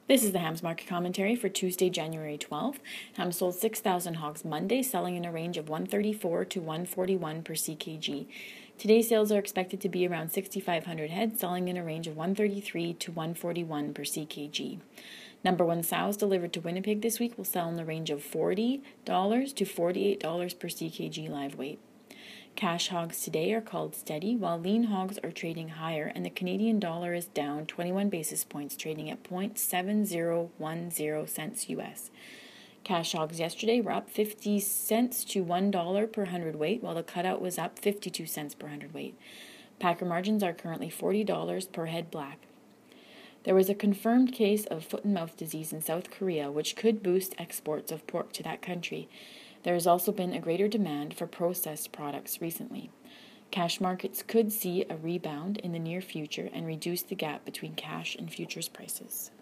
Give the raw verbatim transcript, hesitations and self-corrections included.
This is the Hams Market Commentary for Tuesday, January twelfth. Hams sold six thousand hogs Monday, selling in a range of one thirty-four to one forty-one per C K G. Today's sales are expected to be around six thousand five hundred head, selling in a range of one thirty-three to one forty-one per C K G. Number one sows delivered to Winnipeg this week will sell in the range of forty dollars to forty-eight dollars per C K G live weight. Cash hogs today are called steady, while lean hogs are trading higher, and the Canadian dollar is down twenty-one basis points, trading at zero point seven zero one zero cents U S. Cash hogs yesterday were up fifty cents to one dollar per hundredweight, while the cutout was up fifty-two cents per hundredweight. Packer margins are currently forty dollars per head black. There was a confirmed case of foot and mouth disease in South Korea, which could boost exports of pork to that country. There has also been a greater demand for processed products recently. Cash markets could see a rebound in the near future and reduce the gap between cash and futures prices.